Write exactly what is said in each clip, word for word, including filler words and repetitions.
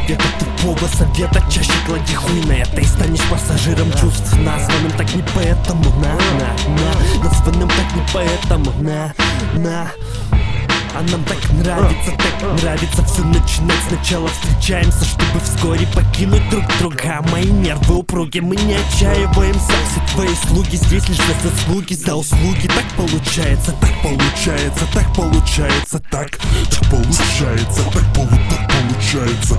совета, тупого совета. Чаще клади хуй на это и станешь пассажиром чувств, названным так не поэтому. На, на, на, названным так не поэтому. На, на. А нам так нравится, так нравится все начинать сначала. Встречаемся, чтобы вскоре покинуть друг друга. А мои нервы упруги, мы не отчаиваемся. Все твои слуги здесь лишь за заслуги, за услуги. Так получается, так получается, так получается, так Так получается, так полу, так получается.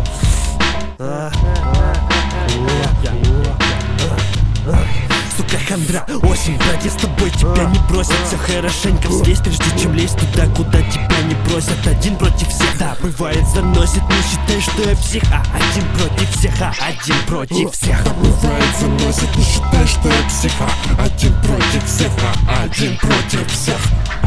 Сука, хандра, осень, братья, с тобой тебя не бросят. Все хорошенько взвесь, прежде чем лезть туда, куда тебя не просят. Один против всех, да, бывает заносит. Не считай, что я псих, а один против всех, а один против всех. Да, бывает заносит, не считай, что я псих, а один против всех, а один против всех.